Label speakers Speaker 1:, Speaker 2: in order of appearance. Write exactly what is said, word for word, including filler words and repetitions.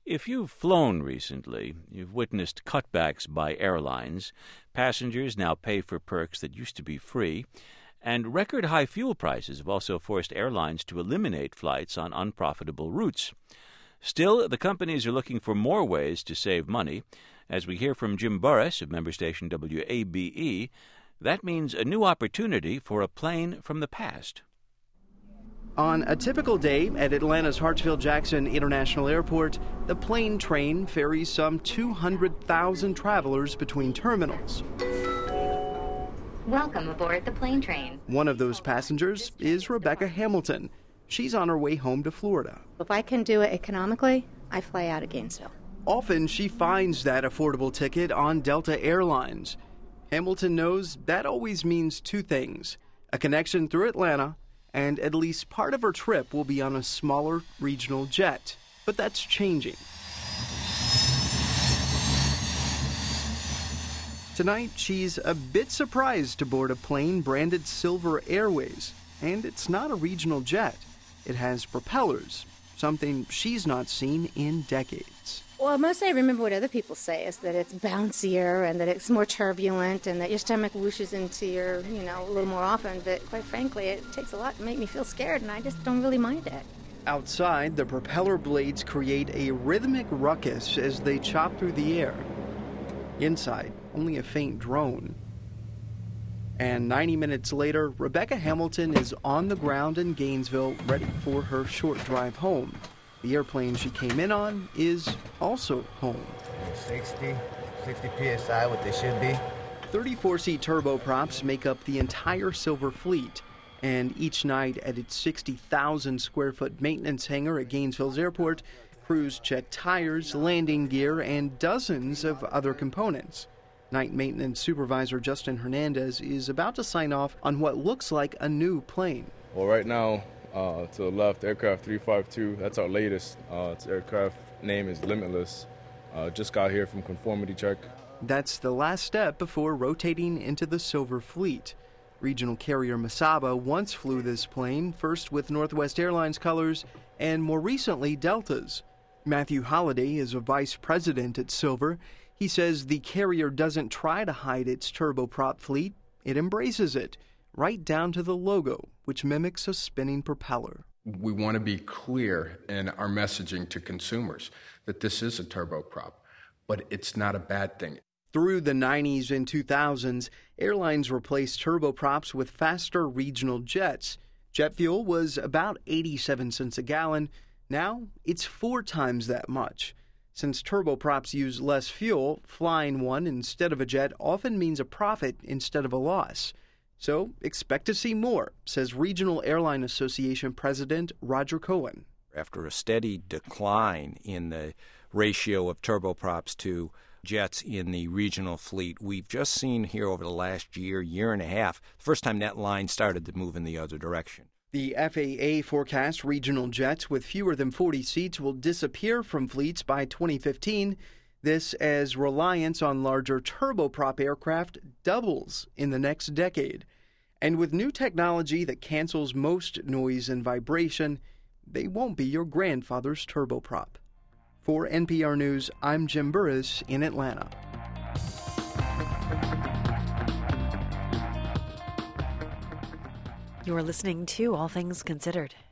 Speaker 1: If you've flown recently, you've witnessed cutbacks by airlines. Passengers now pay for perks that used to be free. And record high fuel prices have also forced airlines to eliminate flights on unprofitable routes. Still, the companies are looking for more ways to save money. As we hear from Jim Burris of member station W A B E, that means a new opportunity for a plane from the past.
Speaker 2: On a typical day at Atlanta's Hartsfield-Jackson International Airport, the plane train ferries some two hundred thousand travelers between terminals.
Speaker 3: Welcome aboard the plane train.
Speaker 2: One of those passengers is Rebecca Hamilton. She's on her way home to Florida.
Speaker 4: If I can do it economically, I fly out of Gainesville.
Speaker 2: Often she finds that affordable ticket on Delta Airlines. Hamilton knows that always means two things: a connection through Atlanta, and at least part of her trip will be on a smaller regional jet. But that's changing. Tonight, she's a bit surprised to board a plane branded Silver Airways. And it's not a regional jet. It has propellers, something she's not seen in decades.
Speaker 4: Well, mostly I remember what other people say is that it's bouncier and that it's more turbulent and that your stomach whooshes into your, you know, a little more often. But quite frankly, it takes a lot to make me feel scared, and I just don't really mind it.
Speaker 2: Outside, the propeller blades create a rhythmic ruckus as they chop through the air. Inside, only a faint drone. And ninety minutes later, Rebecca Hamilton is on the ground in Gainesville, ready for her short drive home. The airplane she came in on is also home.
Speaker 5: sixty, sixty P S I, what they should be.
Speaker 2: thirty-four seat turboprops make up the entire Silver fleet, and each night at its sixty thousand square foot maintenance hangar at Gainesville's airport, crews check tires, landing gear, and dozens of other components. Night maintenance supervisor Justin Hernandez is about to sign off on what looks like a new plane.
Speaker 6: Well, right now, uh, to the left, aircraft three five two, that's our latest. Uh, its aircraft name is Limitless. Uh, just got here from conformity check.
Speaker 2: That's the last step before rotating into the Silver fleet. Regional carrier Mesaba once flew this plane, first with Northwest Airlines colors and more recently Delta's. Matthew Holliday is a vice president at Silver. He says the carrier doesn't try to hide its turboprop fleet. It embraces it, right down to the logo, which mimics a spinning propeller.
Speaker 7: We want to be clear in our messaging to consumers that this is a turboprop, but it's not a bad thing.
Speaker 2: Through the nineties and two thousands, airlines replaced turboprops with faster regional jets. Jet fuel was about eighty-seven cents a gallon. Now it's four times that much. Since turboprops use less fuel, flying one instead of a jet often means a profit instead of a loss. So expect to see more, says Regional Airline Association President Roger Cohen.
Speaker 8: After a steady decline in the ratio of turboprops to jets in the regional fleet, we've just seen here over the last year, year and a half, the first time that line started to move in the other direction.
Speaker 2: The F A A forecasts regional jets with fewer than forty seats will disappear from fleets by twenty fifteen. This as reliance on larger turboprop aircraft doubles in the next decade. And with new technology that cancels most noise and vibration, they won't be your grandfather's turboprop. For N P R News, I'm Jim Burris in Atlanta.
Speaker 9: You're listening to All Things Considered.